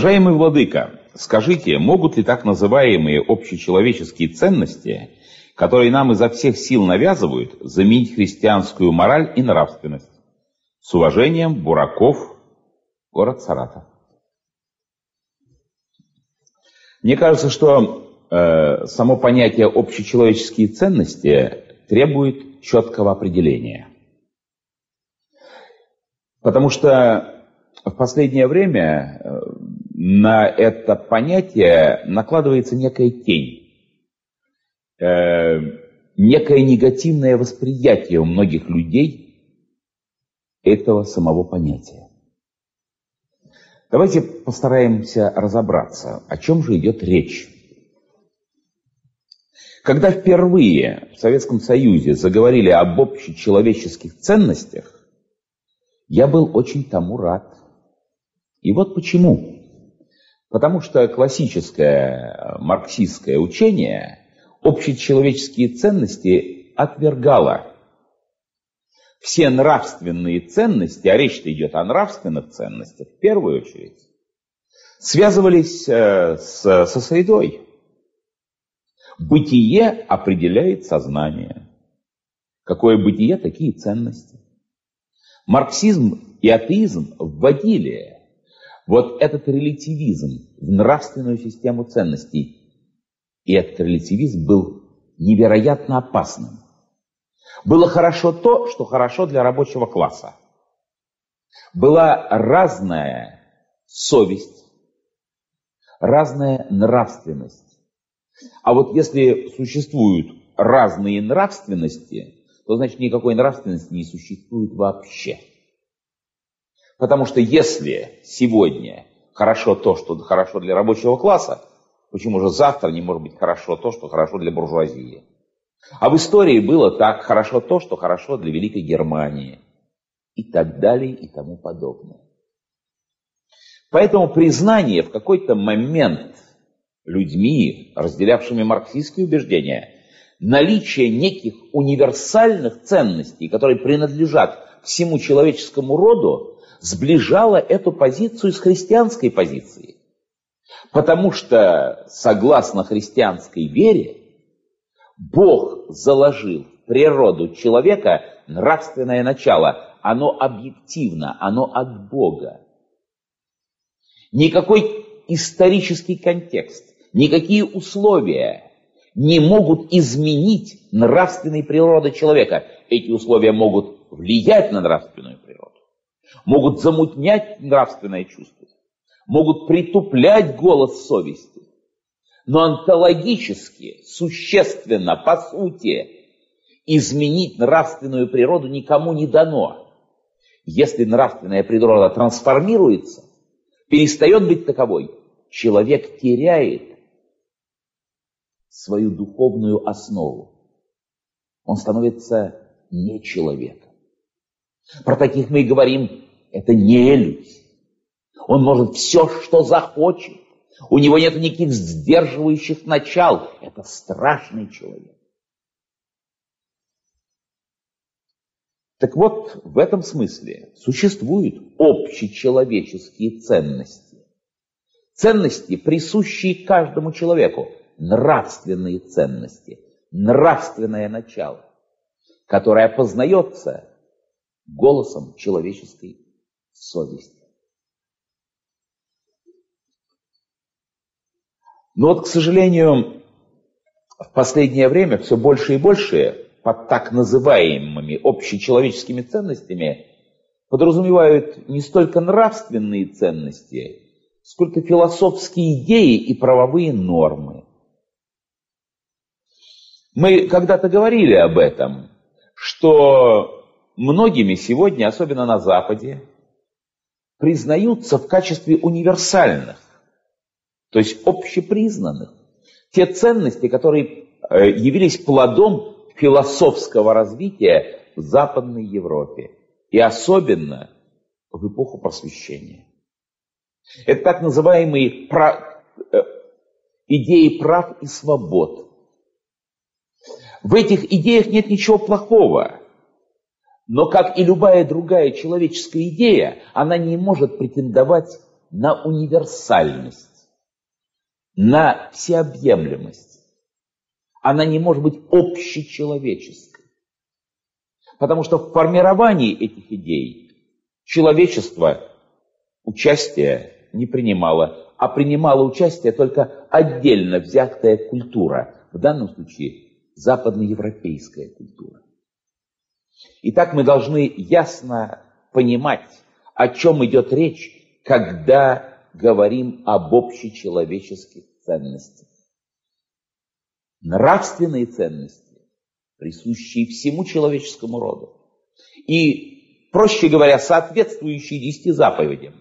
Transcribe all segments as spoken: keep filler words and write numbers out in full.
Уважаемый владыка, скажите, могут ли так называемые общечеловеческие ценности, которые нам изо всех сил навязывают, заменить христианскую мораль и нравственность? С уважением, Бураков, город Саратов. Мне кажется, что э, само понятие общечеловеческие ценности требует четкого определения. Потому что в последнее время э, на это понятие накладывается некая тень, э, некое негативное восприятие у многих людей этого самого понятия. Давайте постараемся разобраться, о чем же идет речь. Когда впервые в Советском Союзе заговорили об общечеловеческих ценностях, я был очень тому рад. И вот почему. Потому что классическое марксистское учение общечеловеческие ценности отвергало. Все нравственные ценности, а речь-то идет о нравственных ценностях в первую очередь, связывались э, с, со средой. Бытие определяет сознание. Какое бытие, такие ценности. Марксизм и атеизм вводили вот этот релятивизм в нравственную систему ценностей. И этот релятивизм был невероятно опасным. Было хорошо то, что хорошо для рабочего класса. Была разная совесть, разная нравственность. А вот если существуют разные нравственности, то значит никакой нравственности не существует вообще. Потому что если сегодня хорошо то, что хорошо для рабочего класса, почему же завтра не может быть хорошо то, что хорошо для буржуазии? А в истории было так: хорошо то, что хорошо для Великой Германии. И так далее, и тому подобное. Поэтому признание в какой-то момент людьми, разделявшими марксистские убеждения, наличия неких универсальных ценностей, которые принадлежат всему человеческому роду, сближало эту позицию с христианской позицией. Потому что, согласно христианской вере, Бог заложил в природу человека нравственное начало. Оно объективно, оно от Бога. Никакой исторический контекст, никакие условия не могут изменить нравственной природы человека. Эти условия могут влиять на нравственную природу, могут замутнять нравственное чувство, могут притуплять голос совести. Но онтологически, существенно, по сути, изменить нравственную природу никому не дано. Если нравственная природа трансформируется, перестает быть таковой, человек теряет свою духовную основу. Он становится не человеком. Про таких мы и говорим, это нелюдь. Он может все, что захочет. У него нет никаких сдерживающих начал. Это страшный человек. Так вот, в этом смысле существуют общечеловеческие ценности. Ценности, присущие каждому человеку. Нравственные ценности. Нравственное начало, которое познается голосом человеческой совести. Но вот, к сожалению, в последнее время все больше и больше под так называемыми общечеловеческими ценностями подразумевают не столько нравственные ценности, сколько философские идеи и правовые нормы. Мы когда-то говорили об этом, что многими сегодня, особенно на Западе, признаются в качестве универсальных, то есть общепризнанных, те ценности, которые явились плодом философского развития в Западной Европе, и особенно в эпоху Просвещения. Это так называемые прав... идеи прав и свобод. В этих идеях нет ничего плохого, но, как и любая другая человеческая идея, она не может претендовать на универсальность, на всеобъемлемость. Она не может быть общечеловеческой. Потому что в формировании этих идей человечество участия не принимало, а принимала участие только отдельно взятая культура, в данном случае западноевропейская культура. Итак, мы должны ясно понимать, о чем идет речь, когда говорим об общечеловеческих ценностях. Нравственные ценности, присущие всему человеческому роду, и, проще говоря, соответствующие десяти заповедям,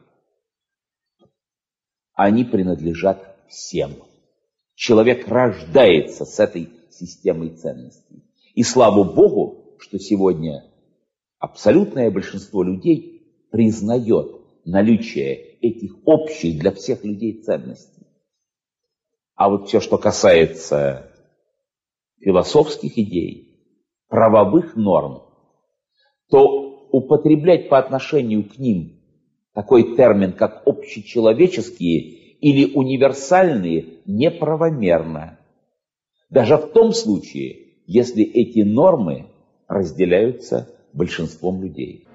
они принадлежат всем. Человек рождается с этой системой ценностей. И слава Богу, что сегодня абсолютное большинство людей признает наличие этих общих для всех людей ценностей. А вот все, что касается философских идей, правовых норм, то употреблять по отношению к ним такой термин, как общечеловеческие или универсальные, неправомерно. Даже в том случае, если эти нормы разделяются большинством людей.